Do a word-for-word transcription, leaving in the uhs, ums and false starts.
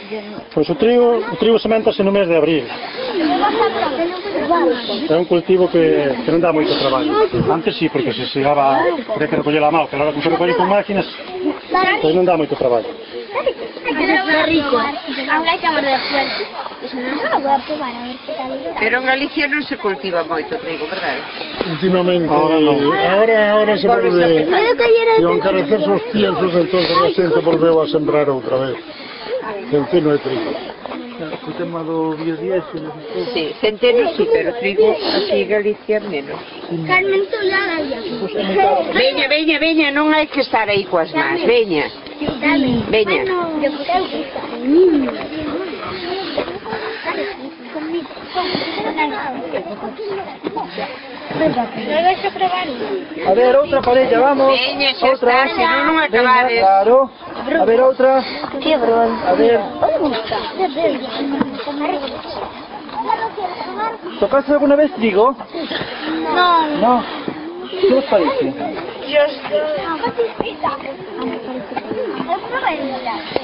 Pois o trigo, o trigo sementase no mes de abril. É un cultivo que, que non dá moito traballo. Antes sí, porque se chegaba a recoller a mão, pero agora como se recolle con máquinas, pois non dá moito traballo. Está rico. Ahora hai que morder fuerte. Pero en Galicia non se cultiva moito trigo, verdade? Últimamente, Ahora no. ahora, ahora se volve, e ao encarecerse os piensos, entonces a xente volveu a sembrar outra vez. Centeno e trigo. O tema do biodiésel. Sí, centeno sí, pero trigo aquí en Galicia menos. Carmen, tú ya la Veña, veña, veña, non hai que estar aí coas más, veña. Veña. A ver, outra parella, vamos. Veña, xa Outra. está, se non non Venga, acabades. claro. A ver, outra. Qué broma. A ver, ¿tocaste alguna vez trigo? No. No. ¿Qué os parece? Yo estoy...